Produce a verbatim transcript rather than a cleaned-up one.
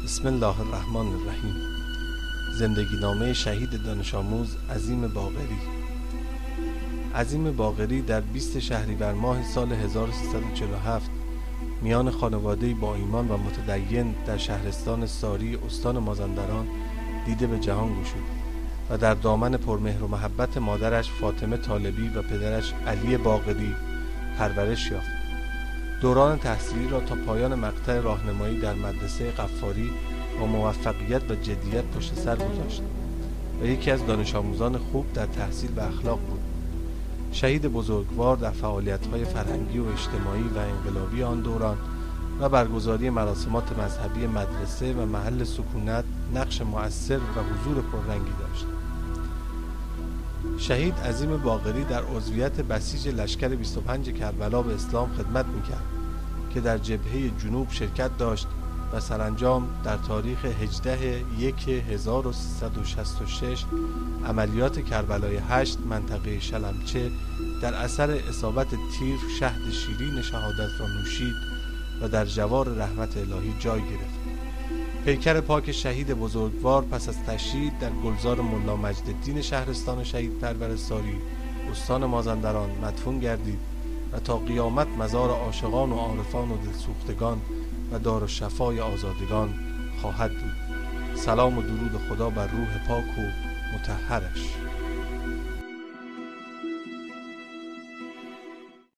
بسم الله الرحمن الرحیم. زندگی نامه شهید دانش آموز عظیم باقری. عظیم باقری در بیست شهریور ماه سال هزار و سیصد و چهل و هفت میان خانواده‌ای با ایمان و متدین در شهرستان ساری استان مازندران دیده به جهان گشود و در دامن پرمهر و محبت مادرش فاطمه طالبی و پدرش علی باقری پرورش یافت. دوران تحصیلی را تا پایان مقطع راهنمایی در مدرسه غفاری با موفقیت و جدیت پشت سر گذاشت و یکی از دانش آموزان خوب در تحصیل و اخلاق بود. شهید بزرگوار در فعالیت‌های فرهنگی و اجتماعی و انقلابی آن دوران و برگزاری مراسمات مذهبی مدرسه و محل سکونت نقش مؤثر و حضور پررنگی داشت. شهید عظیم باقری در عضویت بسیج لشکر بیست و پنج کربلا به اسلام خدمت میکرد که در جبهه جنوب شرکت داشت و سرانجام در تاریخ هجدهم یک هزار و سیصد و شصت و شش عملیات کربلای هشت منطقه شلمچه در اثر اصابت تیر شهد شیرین شهادت را نوشید و در جوار رحمت الهی جای گرفت. پیکر پاک شهید بزرگوار پس از تشییع در گلزار ملا مجدالدین شهرستان شهید پرور ساری استان مازندران مدفون گردید و تا قیامت مزار عاشقان و عارفان و دلسوختگان و دارالشفای آزادگان خواهد بود. سلام و درود خدا بر روح پاک و مطهرش.